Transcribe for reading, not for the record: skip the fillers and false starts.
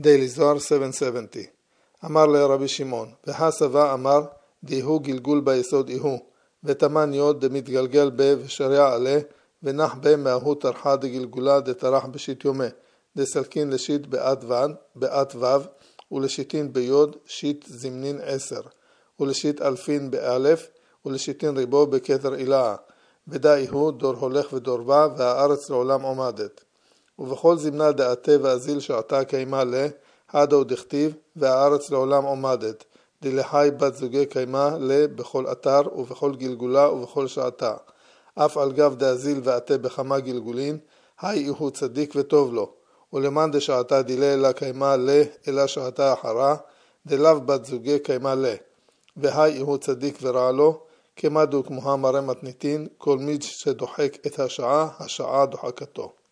דיילי זוהר 770. אמר לרבי שמעון, והסבה אמר, דיהו גלגול ביסוד איהו, ותמן יוד דמתגלגל בה ושריע עלה, ונח בה מהות תרחה דגלגולה דתרח בשיט יומה, דסלקין לשיט בעת וו, ולשיטין ביוד שיט זמנין 10, ולשיט אלפין באלף, ולשיטין ריבו בכתר אילאה, ודאי הוא דור הולך ודור בא, והארץ לעולם עומדת. ובכל זמנה דעתה ואזיל שעתה קיימה לה, הדו דכתיב, והארץ לעולם עומדת, דלחי בת זוגי קיימה לה בכל אתר ובכל גלגולה ובכל שעתה. אף על גב דאזיל ועתה בכמה גלגולין, היי הוא צדיק וטוב לו, ולמען דשעתה דילה אלא קיימה לה אלא שעתה אחרה, דלאו בת זוגי קיימה לה, והי הוא צדיק ורע לו, כמה דו כמוה מראה מתניתין, כל מי שדוחק את השעה, השעה דוחקתו.